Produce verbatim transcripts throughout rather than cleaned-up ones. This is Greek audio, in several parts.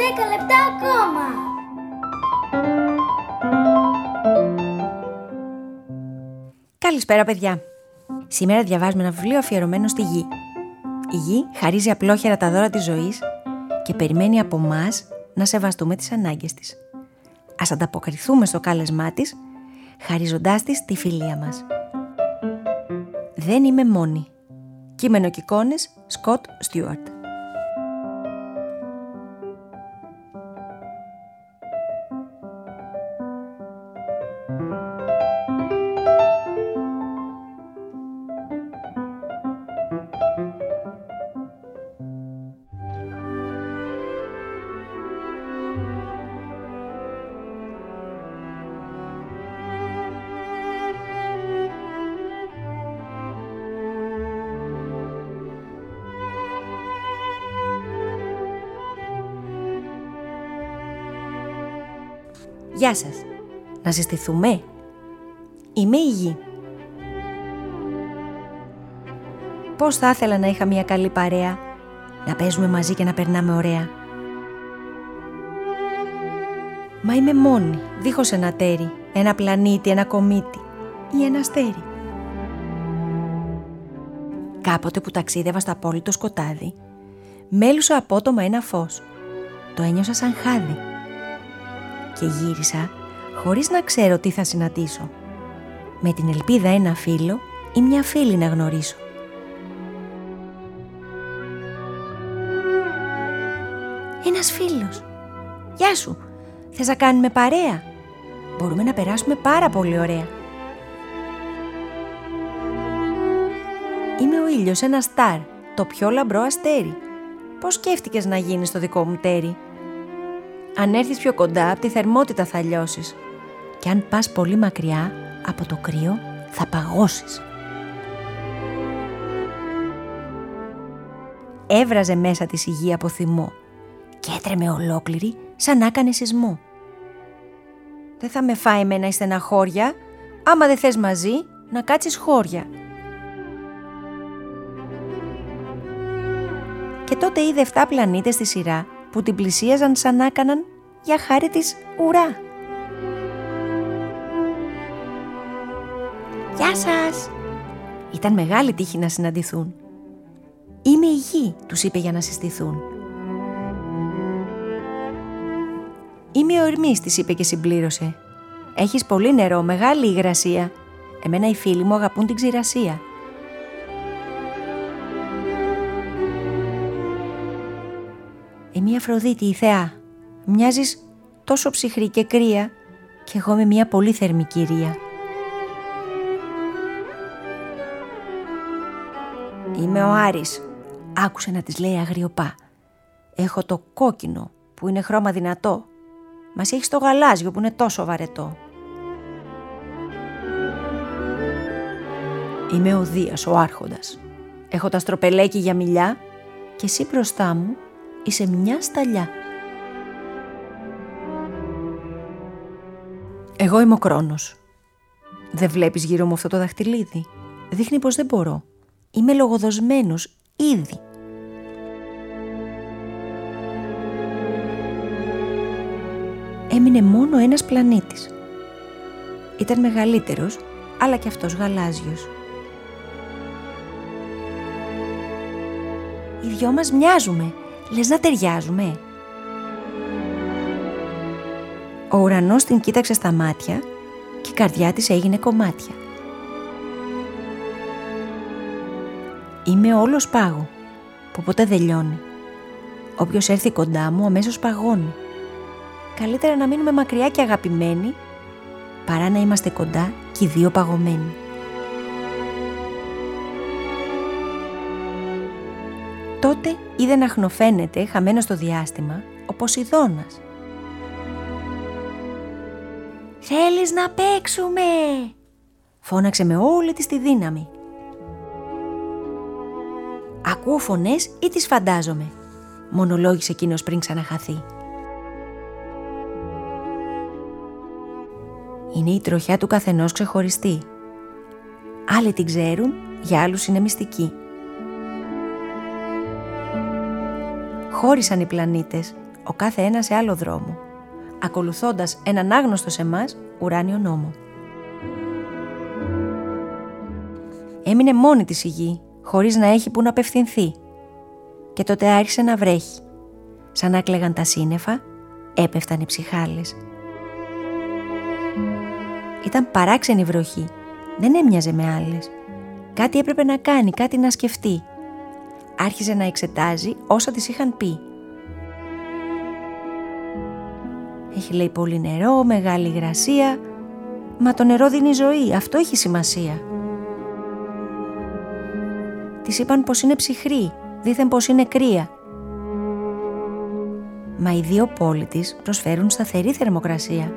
δέκα λεπτά ακόμα. Καλησπέρα παιδιά. Σήμερα διαβάζουμε ένα βιβλίο αφιερωμένο στη γη. Η γη χαρίζει απλόχερα τα δώρα της ζωής και περιμένει από μας να σεβαστούμε τις ανάγκες της. Ας ανταποκριθούμε στο κάλεσμά της, χαρίζοντάς της τη φιλία μας. Δεν είμαι μόνη. Κείμενο και εικόνες Σκοτ Στιούαρτ. Γεια σας. Να συστηθούμε. Είμαι η γη. Πώς θα ήθελα να είχα μια καλή παρέα, να παίζουμε μαζί και να περνάμε ωραία. Μα είμαι μόνη, δίχως ένα τέρι, ένα πλανήτη, ένα κομίτι ή ένα αστέρι. Κάποτε που ταξίδευα στο απόλυτο σκοτάδι, μέλουσα απότομα ένα φως. Το ένιωσα σαν χάδι. Και γύρισα χωρίς να ξέρω τι θα συναντήσω, με την ελπίδα ένα φίλο ή μια φίλη να γνωρίσω. Ένας φίλος. Γεια σου, θες να κάνουμε παρέα? Μπορούμε να περάσουμε πάρα πολύ ωραία. Είμαι ο ήλιος, ένα στάρ, το πιο λαμπρό αστέρι. Πώς σκέφτηκες να γίνεις το δικό μου τέρι? Αν έρθεις πιο κοντά, από τη θερμότητα θα λιώσεις. Και αν πας πολύ μακριά, από το κρύο θα παγώσεις. Έβραζε μέσα της η γη από θυμό και έτρεμε ολόκληρη σαν να έκανε σεισμό. Δεν θα με φάει εμένα η στεναχώρια, άμα δεν θες μαζί να κάτσεις χώρια. Και τότε είδε εφτά πλανήτες στη σειρά που την πλησίαζαν σαν να έκαναν για χάρη της ουρά. Γεια σας! Ήταν μεγάλη τύχη να συναντηθούν. Είμαι η γη, τους είπε για να συστηθούν. Είμαι ο Ερμής, της είπε και συμπλήρωσε. Έχεις πολύ νερό, μεγάλη υγρασία. Εμένα οι φίλοι μου αγαπούν την ξηρασία. Είμαι η Αφροδίτη, η θεά. Μοιάζεις τόσο ψυχρή και κρύα κι εγώ είμαι μια πολύ θερμή κυρία. Είμαι ο Άρης, άκουσε να της λέει αγριοπά. Έχω το κόκκινο που είναι χρώμα δυνατό. Μας έχεις το γαλάζιο που είναι τόσο βαρετό. Είμαι ο Δίας, ο άρχοντας. Έχω τα στροπελέκι για μιλιά και εσύ μπροστά μου είσαι μια σταλιά. Εγώ είμαι ο Κρόνος. Δεν βλέπεις γύρω μου αυτό το δαχτυλίδι? Δείχνει πως δεν μπορώ. Είμαι λογοδοσμένος ήδη. Έμεινε μόνο ένας πλανήτης. Ήταν μεγαλύτερος, αλλά και αυτός γαλάζιος. Οι δυο μας μοιάζουμε. Λες να ταιριάζουμε? Ο ουρανός την κοίταξε στα μάτια και η καρδιά της έγινε κομμάτια. Είμαι όλος πάγο που ποτέ δεν λιώνει. Όποιος έρθει κοντά μου αμέσως παγώνει. Καλύτερα να μείνουμε μακριά και αγαπημένοι παρά να είμαστε κοντά και οι δύο παγωμένοι. Τότε είδε να χνοφαίνεται χαμένο στο διάστημα ο Ποσειδώνας. «Θέλεις να παίξουμε?» φώναξε με όλη της τη δύναμη. «Ακούω φωνές ή τις φαντάζομαι?» μονολόγησε εκείνος πριν ξαναχαθεί. Είναι η τροχιά του καθενός ξεχωριστή. Άλλοι την ξέρουν, για άλλους είναι μυστική. Χώρισαν οι πλανήτες, ο κάθε ένας σε άλλο δρόμο, ακολουθώντας έναν άγνωστο σε εμάς ουράνιο νόμο. Έμεινε μόνη της η γη, χωρίς να έχει που να απευθυνθεί. Και τότε άρχισε να βρέχει. Σαν να κλαίγαν τα σύννεφα, έπεφταν οι ψυχάλες. Ήταν παράξενη βροχή, δεν έμοιαζε με άλλες. Κάτι έπρεπε να κάνει, κάτι να σκεφτεί. Άρχισε να εξετάζει όσα της είχαν πει. Έχει, λέει, πολύ νερό, μεγάλη υγρασία. Μα το νερό δίνει ζωή, αυτό έχει σημασία. Της είπαν πως είναι ψυχρή, δήθεν πως είναι κρύα. Μα οι δύο πόλοι της προσφέρουν σταθερή θερμοκρασία.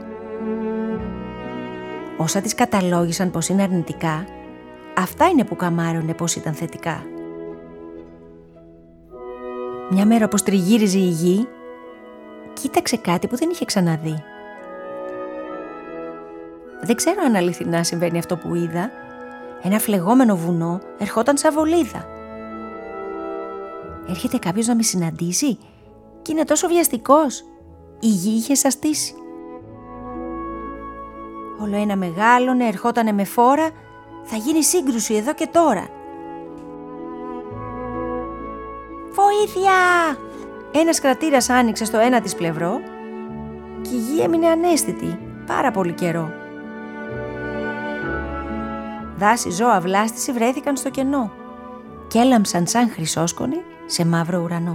Όσα της καταλόγησαν πως είναι αρνητικά, αυτά είναι που καμάρωνε πως ήταν θετικά. Μια μέρα όπως τριγύριζε η γη, κοίταξε κάτι που δεν είχε ξαναδεί. Δεν ξέρω αν αληθινά συμβαίνει αυτό που είδα. Ένα φλεγόμενο βουνό ερχόταν σαν βολίδα. Έρχεται κάποιος να με συναντήσει και είναι τόσο βιαστικός. Η γη είχε σαστήσει. Όλο ένα μεγάλωνε, ερχότανε με φόρα. Θα γίνει σύγκρουση εδώ και τώρα. Βοήθεια! Ένας κρατήρας άνοιξε στο ένα της πλευρό και η γη έμεινε αναίσθητη πάρα πολύ καιρό. Δάση, ζώα, βλάστηση βρέθηκαν στο κενό και έλαμψαν σαν χρυσόσκονη σε μαύρο ουρανό.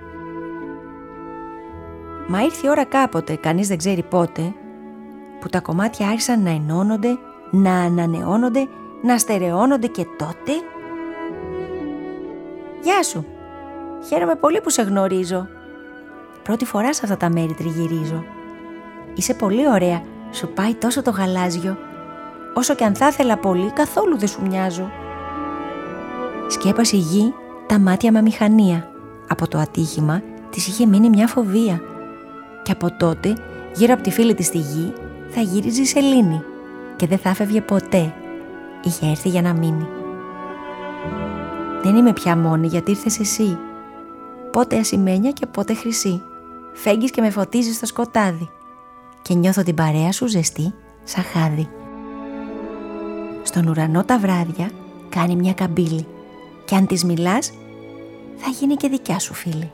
Μα ήρθε η ώρα κάποτε, κανείς δεν ξέρει πότε, που τα κομμάτια άρχισαν να ενώνονται, να ανανεώνονται, να στερεώνονται και τότε... Γεια σου! Χαίρομαι πολύ που σε γνωρίζω. Πρώτη φορά σε αυτά τα μέρη τριγυρίζω. Είσαι πολύ ωραία, σου πάει τόσο το γαλάζιο. Όσο και αν θα ήθελα πολύ, καθόλου δεν σου μοιάζω. Σκέπασε η γη τα μάτια με μηχανία. Από το ατύχημα της είχε μείνει μια φοβία. Και από τότε, γύρω από τη φίλη της στη γη, θα γύριζε η σελήνη και δεν θα φεύγε ποτέ. Είχε έρθει για να μείνει. Δεν είμαι πια μόνη γιατί ήρθες εσύ. Πότε ασημένια και πότε χρυσή. Φέγγεις και με φωτίζεις στο σκοτάδι και νιώθω την παρέα σου ζεστή σαν χάδι. Στον ουρανό τα βράδια κάνει μια καμπύλη και αν της μιλάς θα γίνει και δικιά σου φίλη.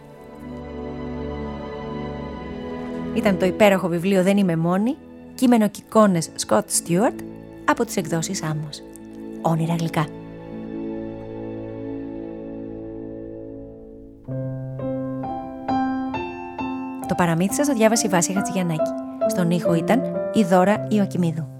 Ήταν το υπέροχο βιβλίο «Δεν είμαι μόνη», κείμενο και εικόνες Σκοτ Στιούαρτ από τις εκδόσεις Άμμος. Όνειρα γλυκά. Το παραμύθι σας το διάβασε η Βάσια Χατζηγιαννάκη. Στον ήχο ήταν η Δώρα Ιωακιμίδου.